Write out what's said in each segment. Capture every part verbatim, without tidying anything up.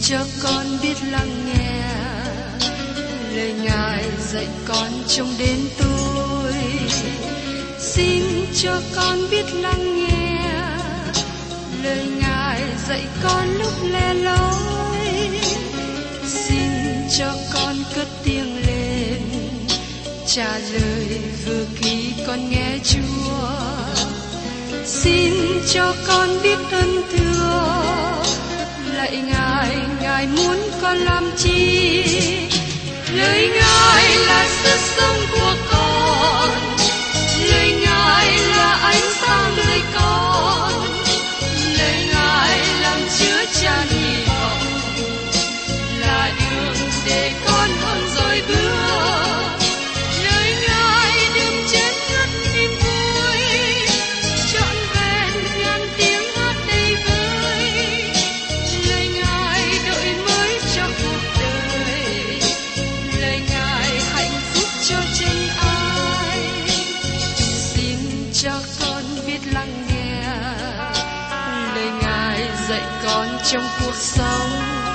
cho con biết lắng nghe lời Ngài dạy con trong đêm tối. Xin cho con biết lắng nghe lời Ngài dạy con lúc lẻ loi. Xin cho con cất tiếng lên trả lời vừa khi con nghe Chúa. Xin cho con biết ơn thưa lạy Ngài, Ngài muốn con làm chi? Lời Ngài là sức sống của con, lời Ngài là ánh sáng đời con, lời Ngài làm chứa chan hy vọng, là đường để con hơn rồi bước. Lời Ngài đừng chết ngất niềm vui, trọn vẹn ngàn tiếng hát đầy vơi. Lời Ngài đổi mới cho cuộc đời, lời Ngài hạnh phúc cho chân ai. Xin cho con biết lắng nghe lời Ngài dạy con trong cuộc sống.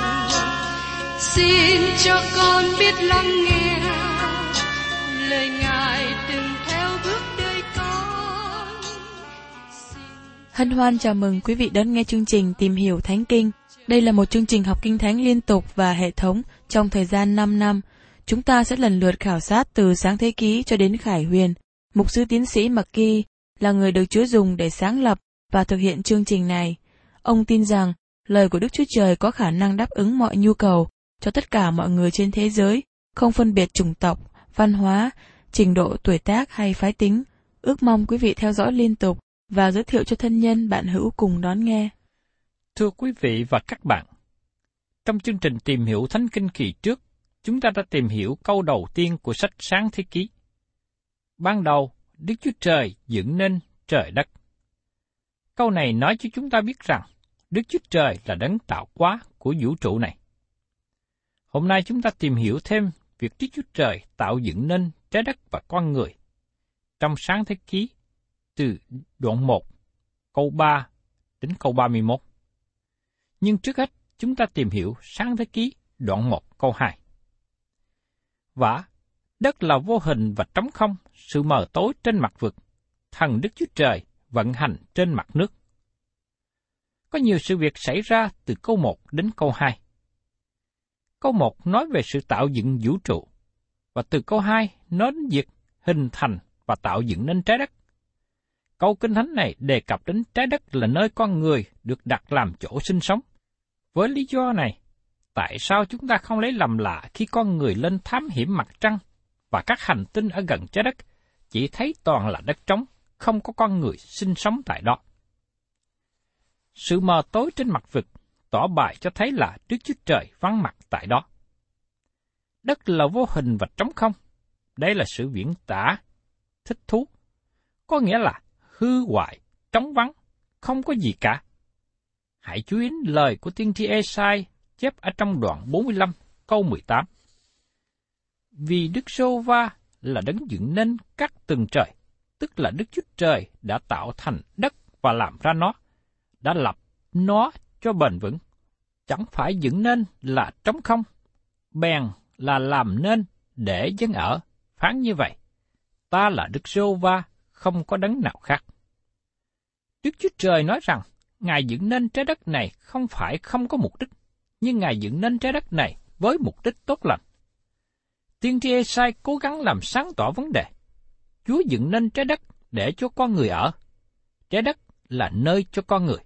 Xin cho con biết lắng nghe lời Ngài từng theo bước đời con. Xin... Hân hoan chào mừng quý vị đón nghe chương trình Tìm hiểu Thánh Kinh. Đây là một chương trình học kinh thánh liên tục và hệ thống trong thời gian năm năm. Chúng ta sẽ lần lượt khảo sát từ Sáng Thế Ký cho đến Khải Huyền. Mục sư tiến sĩ McGee là người được Chúa dùng để sáng lập và thực hiện chương trình này. Ông tin rằng lời của Đức Chúa Trời có khả năng đáp ứng mọi nhu cầu cho tất cả mọi người trên thế giới, không phân biệt chủng tộc, văn hóa, trình độ tuổi tác hay phái tính. Ước mong quý vị theo dõi liên tục và giới thiệu cho thân nhân bạn hữu cùng đón nghe. Thưa quý vị và các bạn, trong chương trình Tìm hiểu Thánh Kinh kỳ trước, chúng ta đã tìm hiểu câu đầu tiên của sách Sáng Thế Ký. Ban đầu, Đức Chúa Trời dựng nên trời đất. Câu này nói cho chúng ta biết rằng Đức Chúa Trời là đấng tạo hóa của vũ trụ này. Hôm nay chúng ta tìm hiểu thêm việc Đức Chúa Trời tạo dựng nên trái đất và con người. Trong Sáng Thế Ký, từ đoạn một, câu ba đến câu ba mươi mốt. Nhưng trước hết, chúng ta tìm hiểu Sáng Thế Ký, đoạn một, câu hai. Vả, đất là vô hình và trống không, sự mờ tối trên mặt vực, thần Đức Chúa Trời vận hành trên mặt nước. Có nhiều sự việc xảy ra từ câu một đến câu hai. Câu một nói về sự tạo dựng vũ trụ, và từ câu hai nói đến việc hình thành và tạo dựng nên trái đất. Câu Kinh Thánh này đề cập đến trái đất là nơi con người được đặt làm chỗ sinh sống. Với lý do này, tại sao chúng ta không lấy làm lạ khi con người lên thám hiểm mặt trăng và các hành tinh ở gần trái đất, chỉ thấy toàn là đất trống, không có con người sinh sống tại đó. Sự mờ tối trên mặt vực tỏ bài cho thấy là Đức Chúa Trời vắng mặt tại đó. Đất là vô hình và trống không. Đây là sự diễn tả thích thú, có nghĩa là hư hoại, trống vắng, không có gì cả. Hãy chú ý đến lời của tiên tri Ê-sai chép ở trong đoạn bốn mươi lăm, câu mười tám. Vì Đức Giê-hô-va là đấng dựng nên các tầng trời, tức là Đức Chúa Trời đã tạo thành đất và làm ra nó, đã lập nó cho bền vững. Chẳng phải dựng nên là trống không, bèn là làm nên để dân ở, phán như vậy. Ta là Đức Giê-hô-va, không có đấng nào khác. Đức Chúa Trời nói rằng, Ngài dựng nên trái đất này không phải không có mục đích, nhưng Ngài dựng nên trái đất này với mục đích tốt lành. Tiên tri Ê-sai cố gắng làm sáng tỏ vấn đề. Chúa dựng nên trái đất để cho con người ở. Trái đất là nơi cho con người.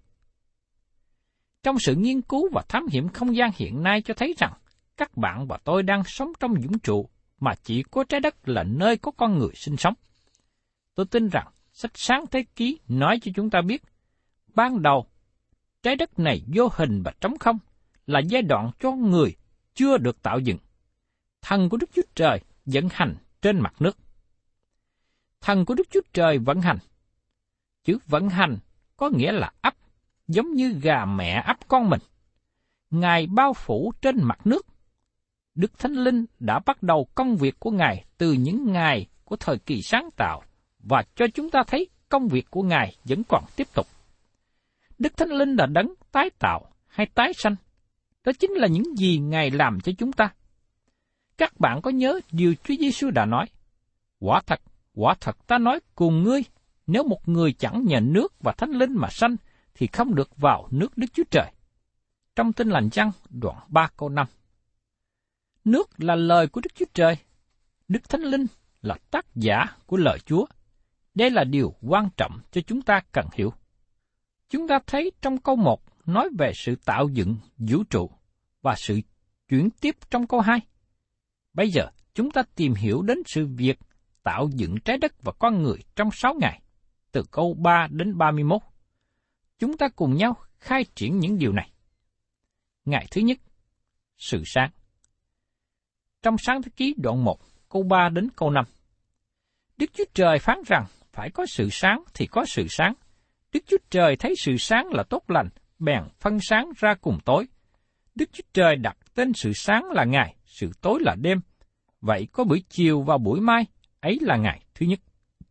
Trong sự nghiên cứu và thám hiểm không gian hiện nay cho thấy rằng, các bạn và tôi đang sống trong vũ trụ mà chỉ có trái đất là nơi có con người sinh sống. Tôi tin rằng, sách Sáng Thế Ký nói cho chúng ta biết, ban đầu, trái đất này vô hình và trống không, là giai đoạn cho người chưa được tạo dựng. Thần của Đức Chúa Trời vận hành trên mặt nước. Thần của Đức Chúa Trời vận hành. Chữ vận hành có nghĩa là ấp, giống như gà mẹ ấp con mình. Ngài bao phủ trên mặt nước. Đức Thánh Linh đã bắt đầu công việc của Ngài từ những ngày của thời kỳ sáng tạo, và cho chúng ta thấy công việc của Ngài vẫn còn tiếp tục. Đức Thánh Linh là đấng tái tạo hay tái sanh. Đó chính là những gì Ngài làm cho chúng ta. Các bạn có nhớ điều Chúa Giêsu đã nói? Quả thật, quả thật ta nói cùng ngươi, nếu một người chẳng nhờ nước và Thánh Linh mà sanh, thì không được vào nước Đức Chúa Trời. Trong Tin Lành Giăng đoạn ba câu năm. Nước là lời của Đức Chúa Trời. Đức Thánh Linh là tác giả của lời Chúa. Đây là điều quan trọng cho chúng ta cần hiểu. Chúng ta thấy trong câu một nói về sự tạo dựng vũ trụ và sự chuyển tiếp trong câu hai. Bây giờ chúng ta tìm hiểu đến sự việc tạo dựng trái đất và con người trong sáu ngày, từ câu ba đến ba mươi mốt. Chúng ta cùng nhau khai triển những điều này. Ngày thứ nhất, sự sáng. Trong Sáng Thế Ký đoạn một, câu ba đến câu năm. Đức Chúa Trời phán rằng phải có sự sáng thì có sự sáng. Đức Chúa Trời thấy sự sáng là tốt lành, bèn phân sáng ra cùng tối. Đức Chúa Trời đặt tên sự sáng là ngày, sự tối là đêm. Vậy có buổi chiều và buổi mai, ấy là ngày thứ nhất.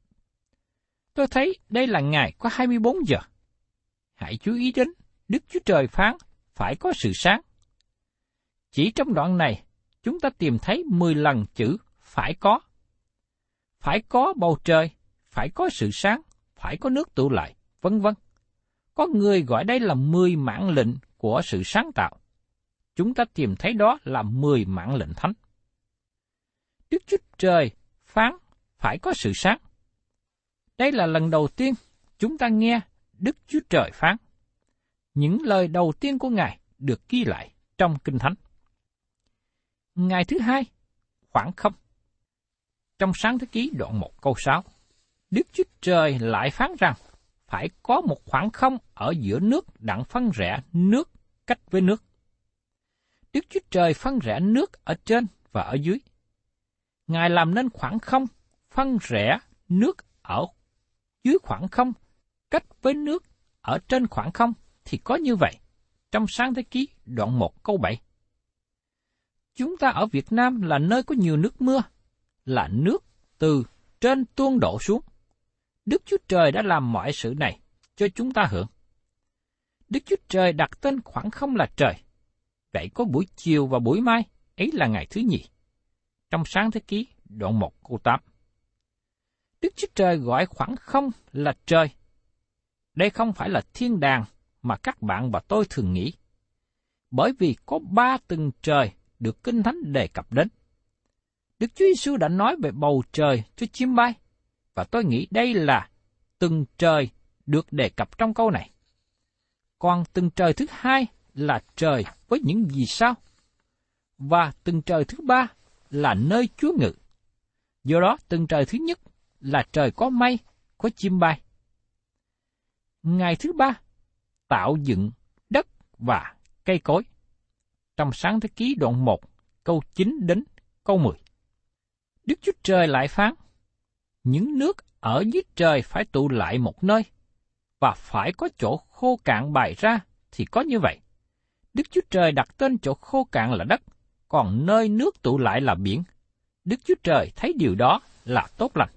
Tôi thấy đây là ngày có hai mươi bốn giờ. Hãy chú ý đến Đức Chúa Trời phán phải có sự sáng. Chỉ trong đoạn này, chúng ta tìm thấy mười lần chữ phải có. Phải có bầu trời, phải có sự sáng, phải có nước tụ lại, vân vân. Có người gọi đây là mười mạng lệnh của sự sáng tạo. Chúng ta tìm thấy đó là mười mạng lệnh thánh. Đức Chúa Trời phán phải có sự sáng. Đây là lần đầu tiên chúng ta nghe Đức Chúa Trời phán. Những lời đầu tiên của Ngài được ghi lại trong Kinh Thánh. Ngày thứ hai, khoảng không. Trong Sáng Thế Ký đoạn một câu sáu, Đức Chúa Trời lại phán rằng phải có một khoảng không ở giữa nước đặng phân rẽ nước cách với nước. Đức Chúa Trời phân rẽ nước ở trên và ở dưới. Ngài làm nên khoảng không phân rẽ nước ở dưới khoảng không cách với nước ở trên khoảng không thì có như vậy. Trong Sáng Thế Ký đoạn một câu bảy. Chúng ta ở Việt Nam là nơi có nhiều nước mưa, là nước từ trên tuôn đổ xuống. Đức Chúa Trời đã làm mọi sự này cho chúng ta hưởng. Đức Chúa Trời đặt tên khoảng không là trời. Vậy có buổi chiều và buổi mai, ấy là ngày thứ nhì. Trong Sáng Thế Ký đoạn một câu tám. Đức Chúa Trời gọi khoảng không là trời. Đây không phải là thiên đàng mà các bạn và tôi thường nghĩ. Bởi vì có ba tầng trời được Kinh Thánh đề cập đến. Đức Chúa Giêsu đã nói về bầu trời cho chim bay, và tôi nghĩ đây là tầng trời được đề cập trong câu này. Còn tầng trời thứ hai là trời với những vì sao, và tầng trời thứ ba là nơi Chúa ngự. Do đó, tầng trời thứ nhất là trời có mây, có chim bay. Ngày thứ ba, tạo dựng đất và cây cối. Trong Sáng Thế Ký đoạn một, câu chín đến câu mười. Đức Chúa Trời lại phán, những nước ở dưới trời phải tụ lại một nơi, và phải có chỗ khô cạn bày ra, thì có như vậy. Đức Chúa Trời đặt tên chỗ khô cạn là đất, còn nơi nước tụ lại là biển. Đức Chúa Trời thấy điều đó là tốt lành.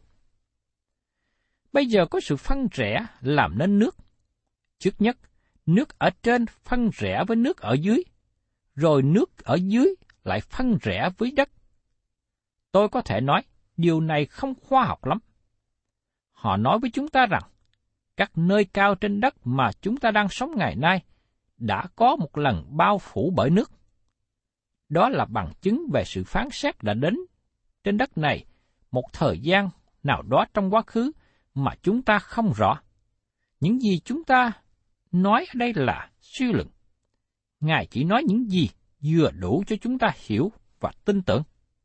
Bây giờ có sự phân rẽ làm nên nước. Trước nhất, nước ở trên phân rẽ với nước ở dưới, rồi nước ở dưới lại phân rẽ với đất. Tôi có thể nói, điều này không khoa học lắm. Họ nói với chúng ta rằng, các nơi cao trên đất mà chúng ta đang sống ngày nay đã có một lần bao phủ bởi nước. Đó là bằng chứng về sự phán xét đã đến trên đất này một thời gian nào đó trong quá khứ mà chúng ta không rõ. Những gì chúng ta nói ở đây là suy luận. Ngài chỉ nói những gì vừa đủ cho chúng ta hiểu và tin tưởng.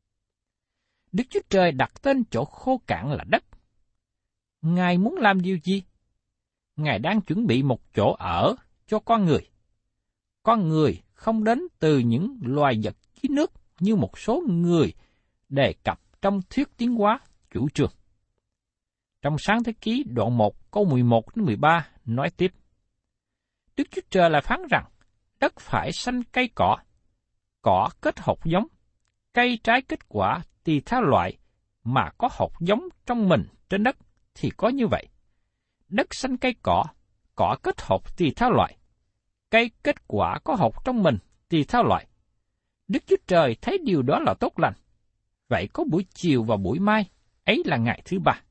Đức Chúa Trời đặt tên chỗ khô cạn là đất. Ngài muốn làm điều gì? Ngài đang chuẩn bị một chỗ ở cho con người. Con người không đến từ những loài vật dưới nước như một số người đề cập trong thuyết tiến hóa chủ trương. Trong Sáng Thế Ký đoạn một câu mười một đến mười ba nói tiếp. Đức Chúa Trời lại phán rằng, đất phải xanh cây cỏ, cỏ kết hột giống, cây trái kết quả tùy theo loại mà có hột giống trong mình trên đất, thì có như vậy. Đất xanh cây cỏ, cỏ kết hột tùy theo loại, cây kết quả có hột trong mình tùy theo loại. Đức Chúa Trời thấy điều đó là tốt lành. Vậy có buổi chiều và buổi mai, ấy là ngày thứ ba.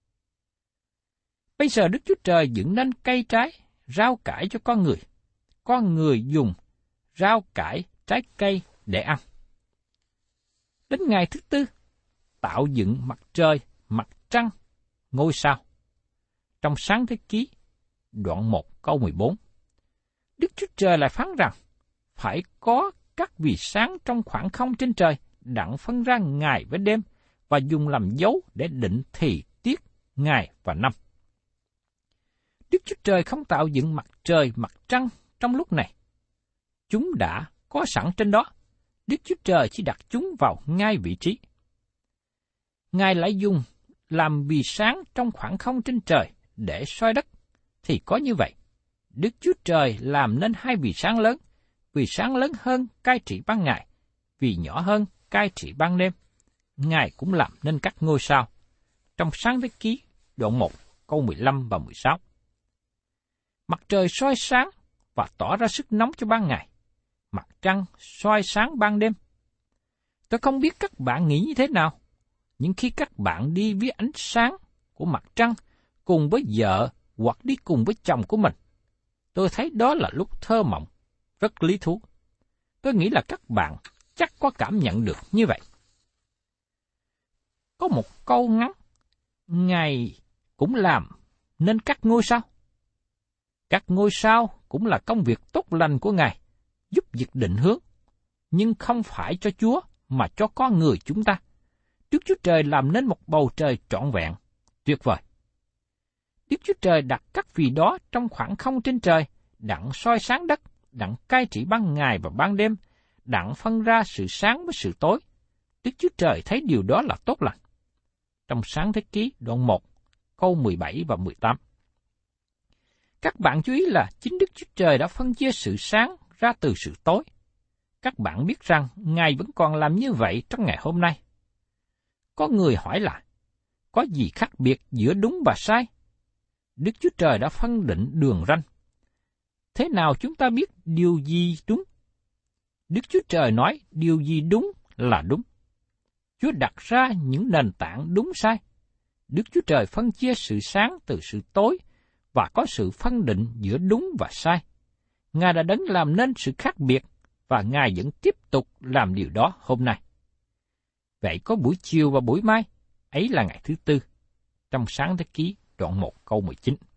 Bây giờ Đức Chúa Trời dựng nên cây trái, rau cải cho con người. Con người dùng rau cải, trái cây để ăn. Đến ngày thứ tư, tạo dựng mặt trời, mặt trăng, ngôi sao. Trong Sáng Thế Ký, đoạn một câu mười bốn, Đức Chúa Trời lại phán rằng, phải có các vì sáng trong khoảng không trên trời, đặng phân ra ngày với đêm, và dùng làm dấu để định thì tiết, ngày và năm. Đức Chúa Trời không tạo dựng mặt trời, mặt trăng trong lúc này. Chúng đã có sẵn trên đó. Đức Chúa Trời chỉ đặt chúng vào ngay vị trí. Ngài lại dùng làm vì sáng trong khoảng không trên trời để soi đất. Thì có như vậy, Đức Chúa Trời làm nên hai vì sáng lớn, vì sáng lớn hơn cai trị ban ngày, vì nhỏ hơn cai trị ban đêm. Ngài cũng làm nên các ngôi sao. Trong Sáng Thế Ký, đoạn một, câu mười lăm và mười sáu. Mặt trời soi sáng và tỏ ra sức nóng cho ban ngày. Mặt trăng soi sáng ban đêm. Tôi không biết các bạn nghĩ như thế nào, nhưng khi các bạn đi với ánh sáng của mặt trăng cùng với vợ hoặc đi cùng với chồng của mình, tôi thấy đó là lúc thơ mộng, rất lý thú. Tôi nghĩ là các bạn chắc có cảm nhận được như vậy. Có một câu ngắn, Ngài cũng làm nên các ngôi sao. Các ngôi sao cũng là công việc tốt lành của Ngài, giúp việc định hướng, nhưng không phải cho Chúa mà cho con người chúng ta. Đức Chúa Trời làm nên một bầu trời trọn vẹn, tuyệt vời. Đức Chúa Trời đặt các vì đó trong khoảng không trên trời, đặng soi sáng đất, đặng cai trị ban ngày và ban đêm, đặng phân ra sự sáng với sự tối. Đức Chúa Trời thấy điều đó là tốt lành. Trong Sáng Thế Ký đoạn một, câu mười bảy và mười tám. Các bạn chú ý là chính Đức Chúa Trời đã phân chia sự sáng ra từ sự tối. Các bạn biết rằng Ngài vẫn còn làm như vậy trong ngày hôm nay. Có người hỏi là, có gì khác biệt giữa đúng và sai? Đức Chúa Trời đã phân định đường ranh. Thế nào chúng ta biết điều gì đúng? Đức Chúa Trời nói điều gì đúng là đúng. Chúa đặt ra những nền tảng đúng sai. Đức Chúa Trời phân chia sự sáng từ sự tối và có sự phân định giữa đúng và sai. Ngài đã đấng làm nên sự khác biệt và Ngài vẫn tiếp tục làm điều đó hôm nay. Vậy có buổi chiều và buổi mai, ấy là ngày thứ tư. Trong Sáng Thế Ký đoạn một câu mười chín.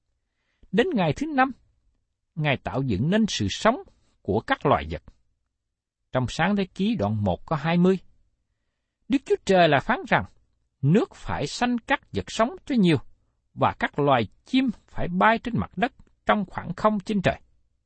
Đến ngày thứ năm, Ngài tạo dựng nên sự sống của các loài vật. Trong Sáng Thế Ký đoạn một có hai mươi, Đức Chúa Trời là phán rằng, nước phải sanh các vật sống cho nhiều, và các loài chim phải bay trên mặt đất trong khoảng không trên trời.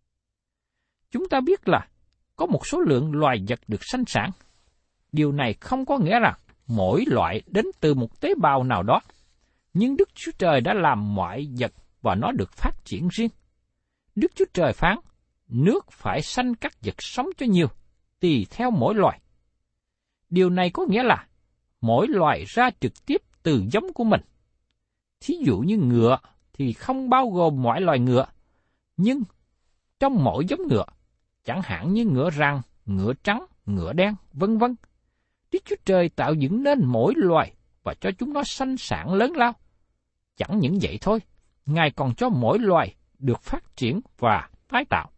Chúng ta biết là có một số lượng loài vật được sanh sản. Điều này không có nghĩa rằng mỗi loại đến từ một tế bào nào đó, nhưng Đức Chúa Trời đã làm mọi vật và nó được phát triển riêng. Đức Chúa Trời phán, nước phải sanh các vật sống cho nhiều, tùy theo mỗi loài. Điều này có nghĩa là mỗi loài ra trực tiếp từ giống của mình. Thí dụ như ngựa thì không bao gồm mọi loài ngựa, nhưng trong mỗi giống ngựa, chẳng hạn như ngựa răng, ngựa trắng, ngựa đen, vân vân, Đức Chúa Trời tạo dựng nên mỗi loài và cho chúng nó sanh sản lớn lao. Chẳng những vậy thôi, Ngài còn cho mỗi loài được phát triển và tái tạo.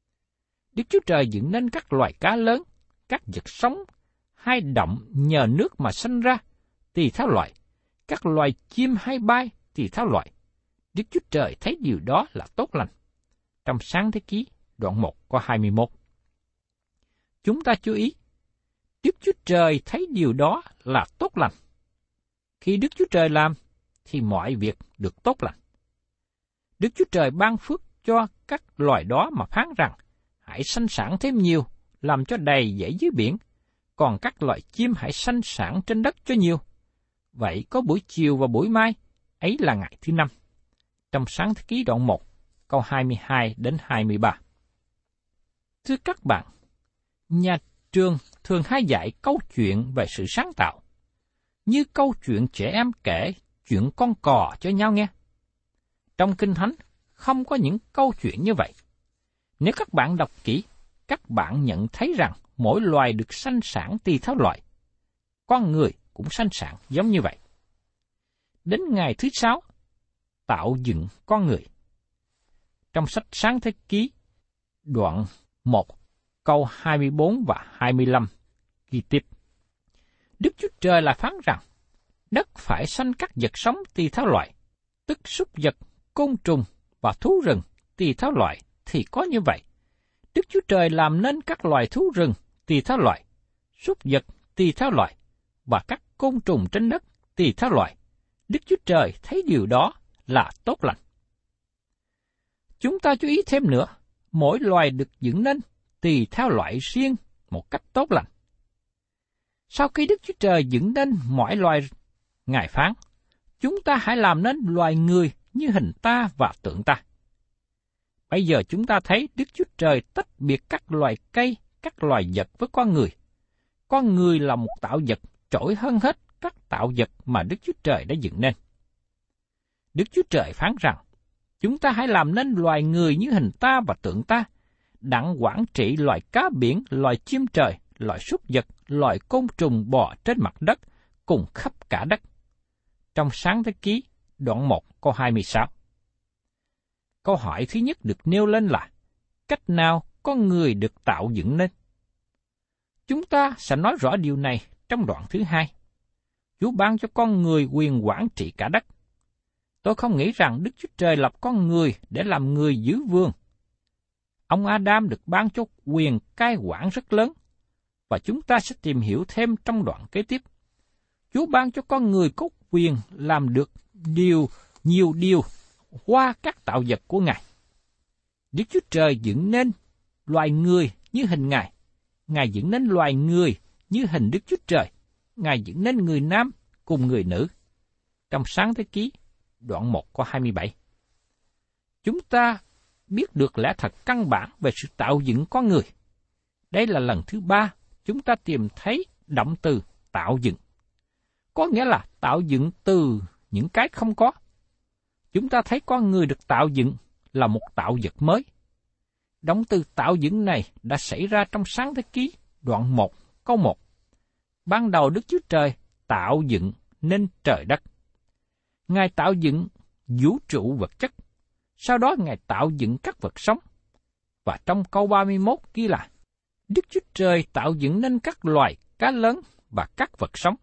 Đức Chúa Trời dựng nên các loài cá lớn, các vật sống, hay động nhờ nước mà sanh ra, tùy theo loại, các loài chim hay bay tùy theo loại. Đức Chúa Trời thấy điều đó là tốt lành. Trong Sáng Thế Ký, đoạn một có hai mươi mốt. Chúng ta chú ý, Đức Chúa Trời thấy điều đó là tốt lành. Khi Đức Chúa Trời làm, thì mọi việc được tốt lành. Đức Chúa Trời ban phước cho các loài đó mà phán rằng, hãy sanh sản thêm nhiều, làm cho đầy dãy dưới biển, còn các loài chim hãy sanh sản trên đất cho nhiều. Vậy có buổi chiều và buổi mai, ấy là ngày thứ năm. Trong Sáng Thế Ký đoạn một, câu hai mươi hai đến hai mươi ba. Thưa các bạn, nhà trường thường hay dạy câu chuyện về sự sáng tạo, như câu chuyện trẻ em kể chuyện con cò cho nhau nghe. Trong Kinh Thánh không có những câu chuyện như vậy. Nếu các bạn đọc kỹ, các bạn nhận thấy rằng mỗi loài được sanh sản tùy theo loại. Con người cũng sanh sản giống như vậy. Đến ngày thứ sáu, tạo dựng con người. Trong sách Sáng Thế Ký, đoạn một, câu hai mươi bốn và hai mươi lăm, ghi tiếp. Đức Chúa Trời lại phán rằng, đất phải sanh các vật sống tùy theo loại, tức súc vật, côn trùng và thú rừng tùy theo loại, thì có như vậy. Đức Chúa Trời làm nên các loài thú rừng tùy theo loại, súc vật tùy theo loại, và các côn trùng trên đất tùy theo loại. Đức Chúa Trời thấy điều đó là tốt lành. Chúng ta chú ý thêm nữa, mỗi loài được dựng nên tùy theo loại riêng một cách tốt lành. Sau khi Đức Chúa Trời dựng nên mọi loài, Ngài phán, chúng ta hãy làm nên loài người như hình ta và tượng ta. Bây giờ chúng ta thấy Đức Chúa Trời tách biệt các loài cây, các loài vật với con người. Con người là một tạo vật trội hơn hết các tạo vật mà Đức Chúa Trời đã dựng nên. Đức Chúa Trời phán rằng, chúng ta hãy làm nên loài người như hình ta và tượng ta, đặng quản trị loài cá biển, loài chim trời, loài súc vật, loài côn trùng bò trên mặt đất, cùng khắp cả đất. Trong Sáng Thế Ký, đoạn một, câu hai mươi sáu. Câu hỏi thứ nhất được nêu lên là, cách nào con người được tạo dựng nên? Chúng ta sẽ nói rõ điều này trong đoạn thứ hai. Chúa ban cho con người quyền quản trị cả đất. Tôi không nghĩ rằng Đức Chúa Trời lập con người để làm người giữ vườn. Ông Adam được ban cho quyền cai quản rất lớn, và chúng ta sẽ tìm hiểu thêm trong đoạn kế tiếp. Chúa ban cho con người có quyền làm được điều nhiều điều qua các tạo vật của Ngài. Đức Chúa Trời dựng nên loài người như hình Ngài. Ngài dựng nên loài người như hình Đức Chúa Trời. Ngài dựng nên người nam cùng người nữ. Trong Sáng Thế Ký, đoạn một câu hai mươi bảy. Chúng ta biết được lẽ thật căn bản về sự tạo dựng con người. Đây là lần thứ ba chúng ta tìm thấy động từ tạo dựng. Có nghĩa là tạo dựng từ những cái không có. Chúng ta thấy con người được tạo dựng là một tạo vật mới. Động từ tạo dựng này đã xảy ra trong Sáng Thế Ký, đoạn một, câu một. Ban đầu Đức Chúa Trời tạo dựng nên trời đất. Ngài tạo dựng vũ trụ vật chất. Sau đó Ngài tạo dựng các vật sống. Và trong câu ba mươi mốt ghi là, Đức Chúa Trời tạo dựng nên các loài cá lớn và các vật sống.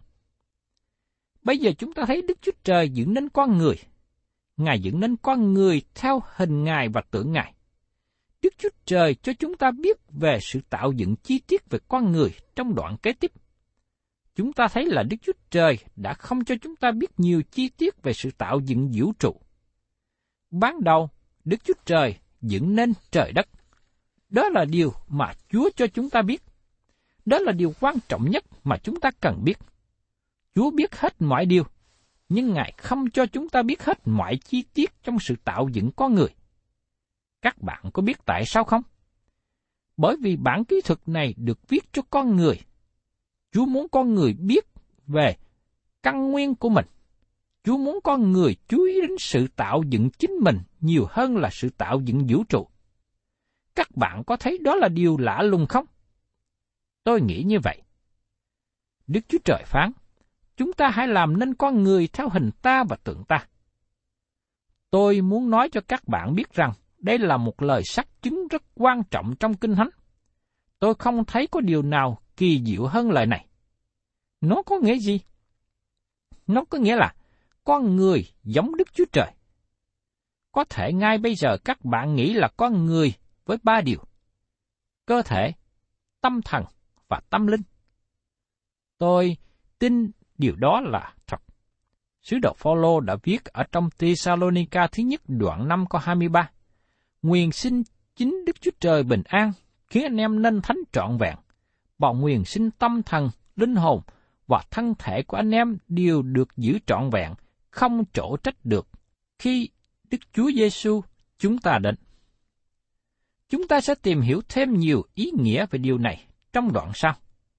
Bây giờ chúng ta thấy Đức Chúa Trời dựng nên con người. Ngài dựng nên con người theo hình Ngài và tượng Ngài. Đức Chúa Trời cho chúng ta biết về sự tạo dựng chi tiết về con người trong đoạn kế tiếp. Chúng ta thấy là Đức Chúa Trời đã không cho chúng ta biết nhiều chi tiết về sự tạo dựng vũ trụ. Ban đầu, Đức Chúa Trời dựng nên trời đất. Đó là điều mà Chúa cho chúng ta biết. Đó là điều quan trọng nhất mà chúng ta cần biết. Chúa biết hết mọi điều, nhưng Ngài không cho chúng ta biết hết mọi chi tiết trong sự tạo dựng con người. Các bạn có biết tại sao không? Bởi vì bản kỹ thuật này được viết cho con người. Chúa muốn con người biết về căn nguyên của mình. Chúa muốn con người chú ý đến sự tạo dựng chính mình nhiều hơn là sự tạo dựng vũ trụ. Các bạn có thấy đó là điều lạ lùng không? Tôi nghĩ như vậy. Đức Chúa Trời phán, chúng ta hãy làm nên con người theo hình ta và tượng ta. Tôi muốn nói cho các bạn biết rằng đây là một lời xác chứng rất quan trọng trong Kinh Thánh. Tôi không thấy có điều nào kỳ diệu hơn lời này. Nó có nghĩa gì? Nó có nghĩa là con người giống Đức Chúa Trời. Có thể ngay bây giờ các bạn nghĩ là con người với ba điều: cơ thể, tâm thần và tâm linh. Tôi tin điều đó là thật. Sứ đồ Phao-lô đã viết ở trong Thi-sa-lô-ni-ca thứ nhất đoạn năm câu hai mươi ba: Nguyện xin chính Đức Chúa Trời bình an, khiến anh em nên thánh trọn vẹn, và nguyện xin tâm thần, linh hồn và thân thể của anh em đều được giữ trọn vẹn, không chỗ trách được, khi Đức Chúa Giêsu chúng ta đến. Chúng ta sẽ tìm hiểu thêm nhiều ý nghĩa về điều này trong đoạn sau.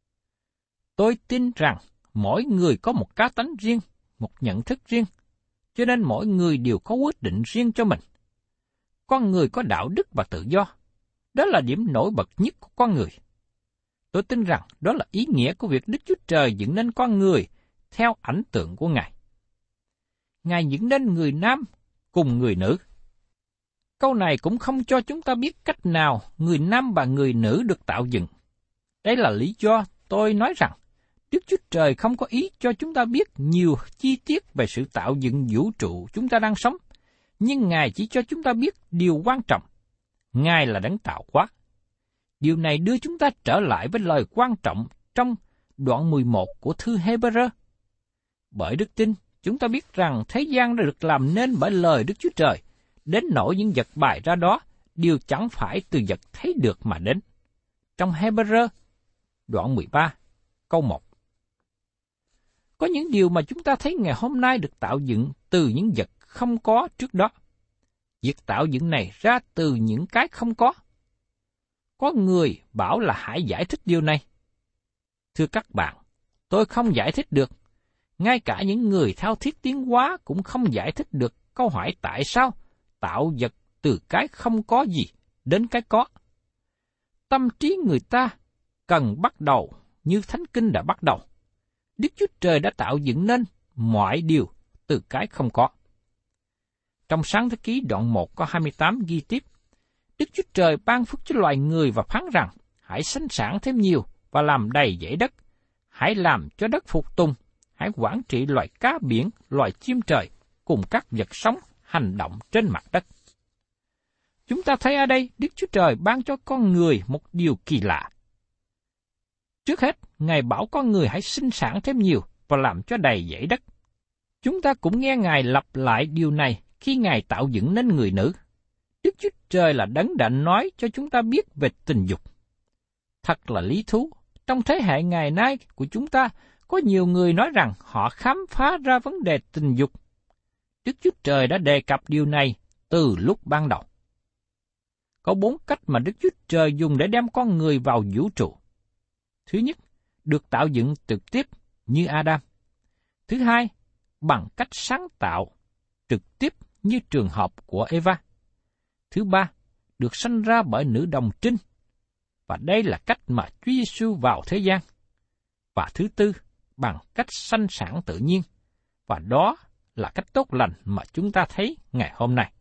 Tôi tin rằng mỗi người có một cá tánh riêng, một nhận thức riêng, cho nên mỗi người đều có quyết định riêng cho mình. Con người có đạo đức và tự do. Đó là điểm nổi bật nhất của con người. Tôi tin rằng đó là ý nghĩa của việc Đức Chúa Trời dựng nên con người theo ảnh tượng của Ngài. Ngài dựng nên người nam cùng người nữ. Câu này cũng không cho chúng ta biết cách nào người nam và người nữ được tạo dựng. Đây là lý do tôi nói rằng Đức Chúa Trời không có ý cho chúng ta biết nhiều chi tiết về sự tạo dựng vũ trụ chúng ta đang sống, nhưng Ngài chỉ cho chúng ta biết điều quan trọng. Ngài là đấng tạo hóa. Điều này đưa chúng ta trở lại với lời quan trọng trong đoạn mười một của thư Hê-bơ-rơ. Bởi đức tin, chúng ta biết rằng thế gian đã được làm nên bởi lời Đức Chúa Trời, đến nỗi những vật bày ra đó đều chẳng phải từ vật thấy được mà đến. Trong Hê-bơ-rơ, đoạn mười ba, câu một. Có những điều mà chúng ta thấy ngày hôm nay được tạo dựng từ những vật không có trước đó. Việc tạo dựng này ra từ những cái không có. Có người bảo là hãy giải thích điều này. Thưa các bạn, tôi không giải thích được. Ngay cả những người theo thiết tiến hóa cũng không giải thích được câu hỏi tại sao tạo vật từ cái không có gì đến cái có. Tâm trí người ta cần bắt đầu như Thánh Kinh đã bắt đầu. Đức Chúa Trời đã tạo dựng nên mọi điều từ cái không có. Trong Sáng Thế Ký đoạn một có hai mươi tám ghi tiếp, Đức Chúa Trời ban phước cho loài người và phán rằng, hãy sinh sản thêm nhiều và làm đầy dãy đất, hãy làm cho đất phục tùng, hãy quản trị loài cá biển, loài chim trời, cùng các vật sống hành động trên mặt đất. Chúng ta thấy ở đây Đức Chúa Trời ban cho con người một điều kỳ lạ. Trước hết, Ngài bảo con người hãy sinh sản thêm nhiều và làm cho đầy dãy đất. Chúng ta cũng nghe Ngài lặp lại điều này khi Ngài tạo dựng nên người nữ. Đức Chúa Trời là đấng đã nói cho chúng ta biết về tình dục. Thật là lý thú, trong thế hệ ngày nay của chúng ta, có nhiều người nói rằng họ khám phá ra vấn đề tình dục. Đức Chúa Trời đã đề cập điều này từ lúc ban đầu. Có bốn cách mà Đức Chúa Trời dùng để đem con người vào vũ trụ. Thứ nhất, được tạo dựng trực tiếp như Adam. Thứ hai, bằng cách sáng tạo trực tiếp như trường hợp của Eva. Thứ ba, được sanh ra bởi nữ đồng trinh. Và đây là cách mà Chúa Giêsu vào thế gian. Và thứ tư, bằng cách sanh sản tự nhiên. Và đó là cách tốt lành mà chúng ta thấy ngày hôm nay.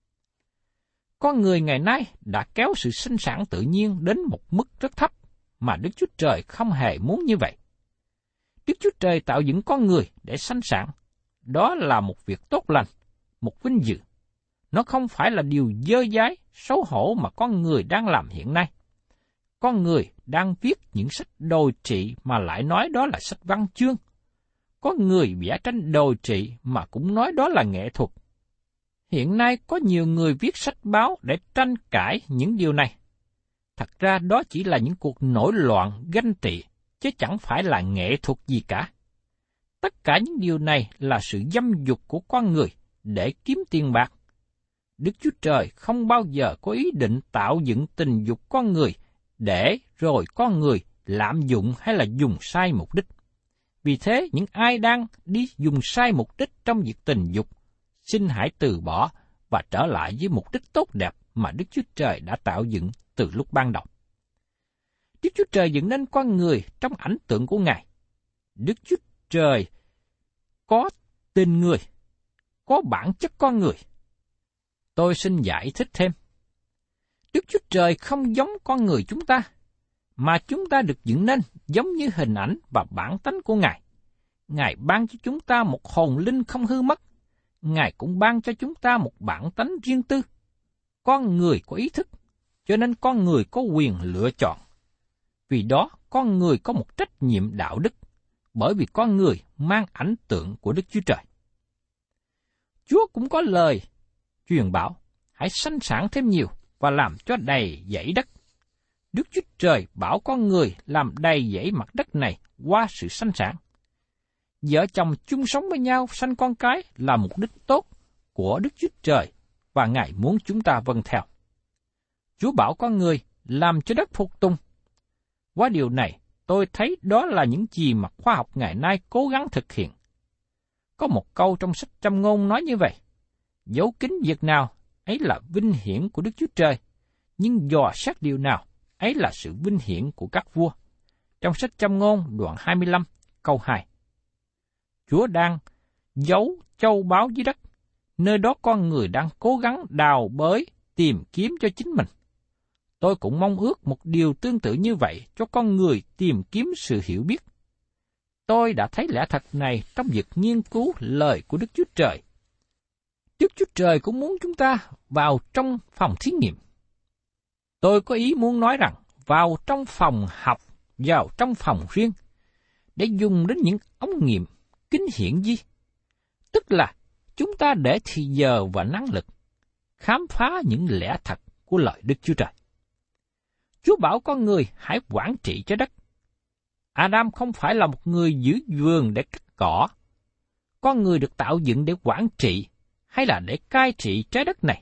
Con người ngày nay đã kéo sự sinh sản tự nhiên đến một mức rất thấp mà Đức Chúa Trời không hề muốn như vậy. Đức Chúa Trời tạo dựng con người để sanh sản. Đó là một việc tốt lành, một vinh dự. Nó không phải là điều dơ dái, xấu hổ mà con người đang làm hiện nay. Con người đang viết những sách đồi trị mà lại nói đó là sách văn chương. Có người vẽ tranh đồi trị mà cũng nói đó là nghệ thuật. Hiện nay có nhiều người viết sách báo để tranh cãi những điều này. Thật ra đó chỉ là những cuộc nổi loạn ganh tị, chứ chẳng phải là nghệ thuật gì cả. Tất cả những điều này là sự dâm dục của con người để kiếm tiền bạc. Đức Chúa Trời không bao giờ có ý định tạo dựng tình dục con người để rồi con người lạm dụng hay là dùng sai mục đích. Vì thế, những ai đang đi dùng sai mục đích trong việc tình dục, xin hãy từ bỏ và trở lại với mục đích tốt đẹp mà Đức Chúa Trời đã tạo dựng từ lúc ban đầu. Đức Chúa Trời dựng nên con người trong ảnh tượng của Ngài. Đức Chúa Trời có tình người, có bản chất con người. Tôi xin giải thích thêm. Đức Chúa Trời không giống con người chúng ta, mà chúng ta được dựng nên giống như hình ảnh và bản tánh của Ngài. Ngài ban cho chúng ta một hồn linh không hư mất. Ngài cũng ban cho chúng ta một bản tánh riêng tư. Con người có ý thức, cho nên con người có quyền lựa chọn. Vì đó, con người có một trách nhiệm đạo đức, bởi vì con người mang ảnh tượng của Đức Chúa Trời. Chúa cũng có lời truyền bảo, hãy sanh sản thêm nhiều và làm cho đầy dãy đất. Đức Chúa Trời bảo con người làm đầy dãy mặt đất này qua sự sanh sản. Vợ chồng chung sống với nhau sanh con cái là mục đích tốt của Đức Chúa Trời và Ngài muốn chúng ta vâng theo. Chúa bảo con người làm cho đất phục tùng. Qua điều này, tôi thấy đó là những gì mà khoa học ngày nay cố gắng thực hiện. Có một câu trong sách Châm Ngôn nói như vậy, dấu kín việc nào, ấy là vinh hiển của Đức Chúa Trời, nhưng dò xét điều nào, ấy là sự vinh hiển của các vua. Trong sách Châm ngôn đoạn hai mươi lăm câu hai. Chúa đang giấu châu báu dưới đất, nơi đó con người đang cố gắng đào bới, tìm kiếm cho chính mình. Tôi cũng mong ước một điều tương tự như vậy cho con người tìm kiếm sự hiểu biết. Tôi đã thấy lẽ thật này trong việc nghiên cứu lời của Đức Chúa Trời. Đức Chúa Trời cũng muốn chúng ta vào trong phòng thí nghiệm. Tôi có ý muốn nói rằng vào trong phòng học, vào trong phòng riêng, để dùng đến những ống nghiệm kính hiển vi, tức là chúng ta để thì giờ và năng lực khám phá những lẽ thật của lời Đức Chúa Trời. Chúa bảo con người hãy quản trị trái đất. Adam không phải là một người giữ vườn để cắt cỏ. Con người được tạo dựng để quản trị hay là để cai trị trái đất này.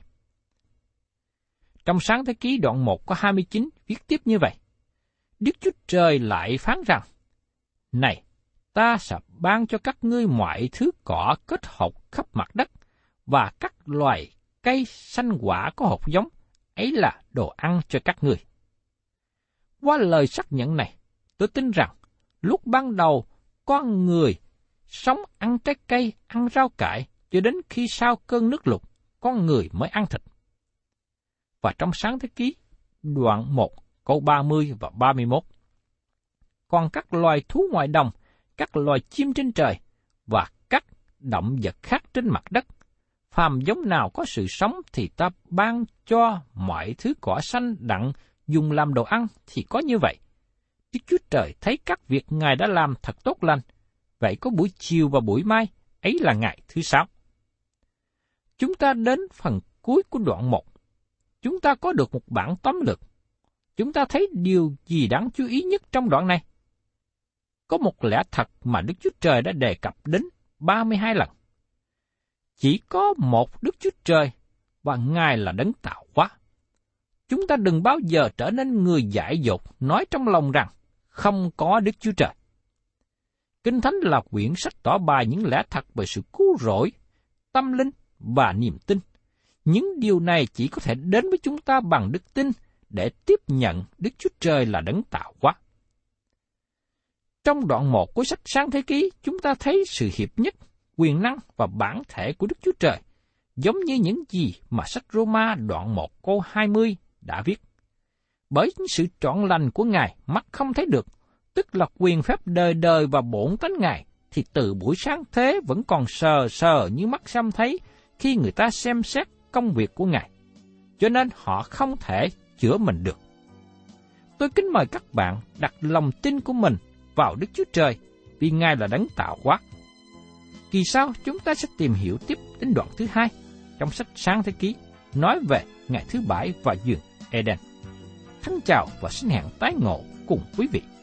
Trong Sáng Thế Ký đoạn một có hai mươi chín viết tiếp như vậy. Đức Chúa Trời lại phán rằng, này, ta sẽ ban cho các ngươi mọi thứ cỏ kết hợp khắp mặt đất, và các loài cây xanh quả có hột giống, ấy là đồ ăn cho các ngươi. Qua lời xác nhận này, tôi tin rằng, lúc ban đầu, con người sống ăn trái cây, ăn rau cải, cho đến khi sau cơn nước lụt, con người mới ăn thịt. Và trong Sáng Thế Ký, đoạn một, câu ba mươi và ba mươi mốt. Còn các loài thú ngoài đồng, các loài chim trên trời, và các động vật khác trên mặt đất, phàm giống nào có sự sống thì ta ban cho mọi thứ cỏ xanh đặng dùng làm đồ ăn thì có như vậy. Đức Chúa Trời thấy các việc Ngài đã làm thật tốt lành, vậy có buổi chiều và buổi mai, ấy là ngày thứ sáu. Chúng ta đến phần cuối của đoạn một. Chúng ta có được một bản tóm lược. Chúng ta thấy điều gì đáng chú ý nhất trong đoạn này? Có một lẽ thật mà Đức Chúa Trời đã đề cập đến ba mươi hai lần. Chỉ có một Đức Chúa Trời, và Ngài là đấng tạo hóa. Chúng ta đừng bao giờ trở nên người dại dột nói trong lòng rằng không có Đức Chúa Trời. Kinh Thánh là quyển sách tỏ bài những lẽ thật về sự cứu rỗi, tâm linh và niềm tin. Những điều này chỉ có thể đến với chúng ta bằng đức tin để tiếp nhận Đức Chúa Trời là đấng tạo hóa. Trong đoạn một của sách Sáng Thế Ký, chúng ta thấy sự hiệp nhất, quyền năng và bản thể của Đức Chúa Trời, giống như những gì mà sách Roma đoạn một câu hai mươi đã viết. Bởi sự trọn lành của Ngài mắt không thấy được, tức là quyền phép đời đời và bổn tánh Ngài, thì từ buổi sáng thế vẫn còn sờ sờ như mắt xăm thấy khi người ta xem xét công việc của Ngài, cho nên họ không thể chữa mình được. Tôi kính mời các bạn đặt lòng tin của mình vào Đức Chúa Trời, vì Ngài là đấng tạo hóa. Kỳ sau chúng ta sẽ tìm hiểu tiếp đến đoạn thứ hai trong sách Sáng Thế Ký, nói về ngày thứ bảy và vườn Eden. Thân chào và xin hẹn tái ngộ cùng quý vị.